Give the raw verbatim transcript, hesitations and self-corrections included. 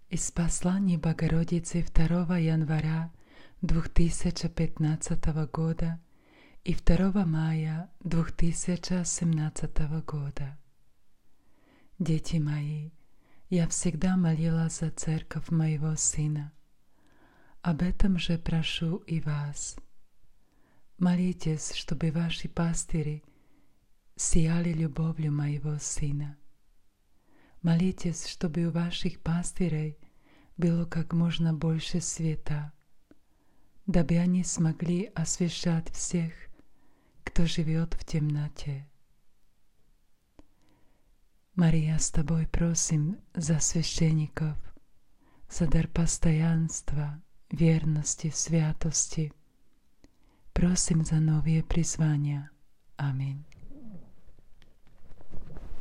Из послания Богородицы второго января две тысячи пятнадцатого года и второго мая две тысячи семнадцатого года. Дети мои, я всегда молилась за церковь моего Сына. Об этом же прошу и вас. Молитесь, чтобы ваши пастыри сияли любовью моего Сына. Молитесь, чтобы у ваших пастырей было как можно больше света, дабы они смогли освещать всех, кто живет в темноте. Мария, с тобой просим за священников, за дар постоянства, верности, святости. Просим за новые призвания. Аминь.